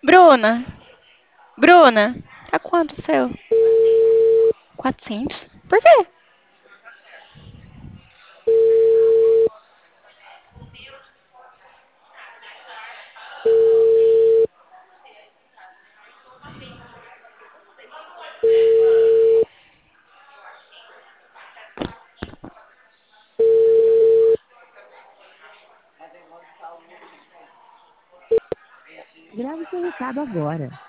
Bruna, Bruna, tá quanto o seu? 400? Por quê? Grave seu recado agora.